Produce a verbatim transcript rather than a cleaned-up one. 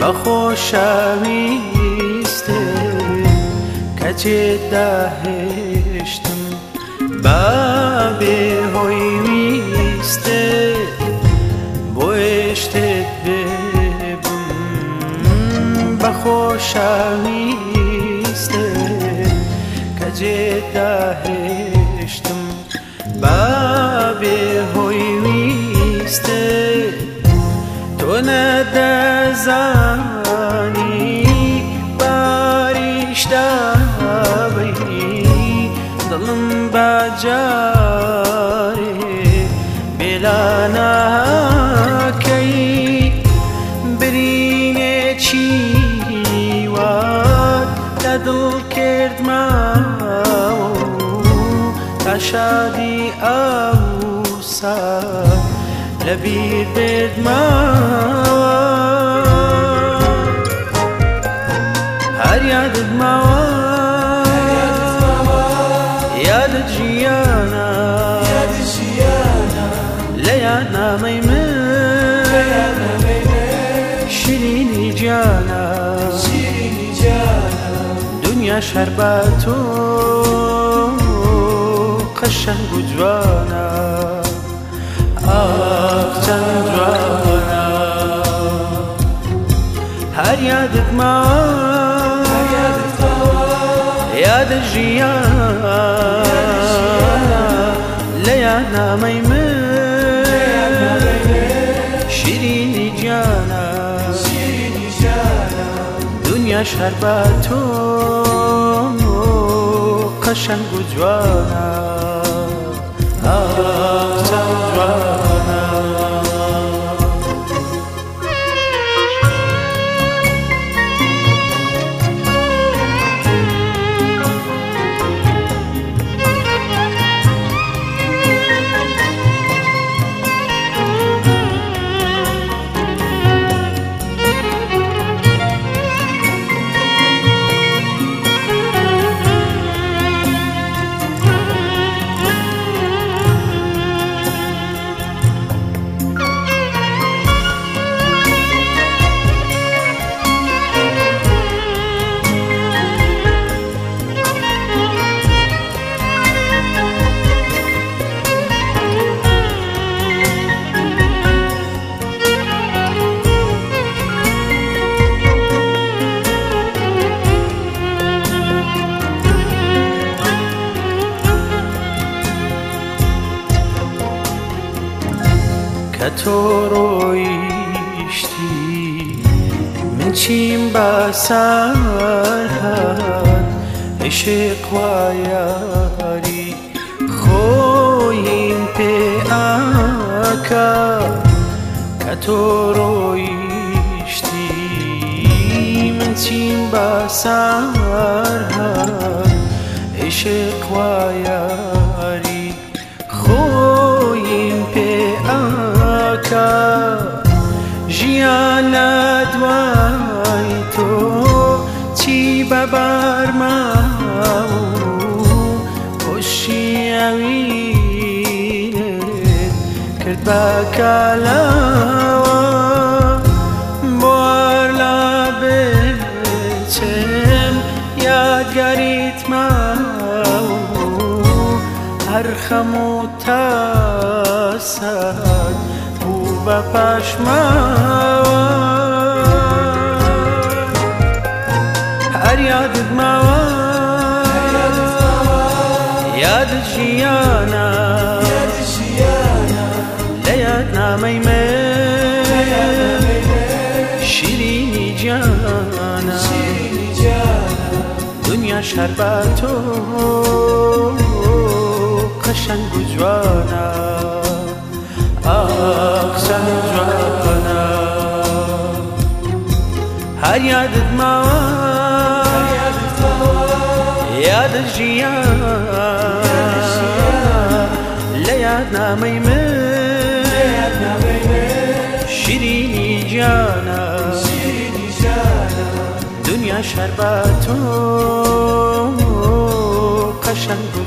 بخۆشەویستێ کە جێداهێشتم با بێهۆی ویستێ بۆیە شتێت بێبم بەخۆشەویستێ کە جێداهێشتم با بێهۆی ویستێ تۆ نەدەزانی باریشتابەی دڵم باجارێ بێلا ناکەی برینێکی وات لە دڵ کردماوە تا شادی ئەوسا لەبیر بێدماوە هەر یادت ماوە یادت ژیانە لە یادنامەی من شیرینی گیانە دنیاش هەر بە تۆ قەشەنگ و جوانە ئاخ چەند جوانە هەر یادت ماوە یادت ژیانە لە یادنامەی من شیرینی گیانە دنیاش هەر بە تۆ قەشەنگ و جوانە ئاخ چەند جوانە کە تۆ ڕۆیشتی من چیم بەسەر هات عشق وا یاری خۆیم پێ ئاکا کە تۆ ڕۆیشتی من چیم بەسەر هات عشق وا یاری خۆیم پێ ژیان لە دوای تۆ چی بەبەرماوە خۆشی ئەوینت کرد بە کالاوە بۆ لا بچم یادگاریت ماوە هەر خەم و تاسات بە پاشماوە هەر یادت ماوە یادت ژیانە لە یادنامەی من شیرینی گیانە دنیاش هەر بە تۆ قەشەنگ و جوانە ئاخ چەند جوانە هەر یادت ماوە یادت ژیانە لە یادنامەی من شیرینی گیانە دنیاش هەر بە تۆ قەشەنگ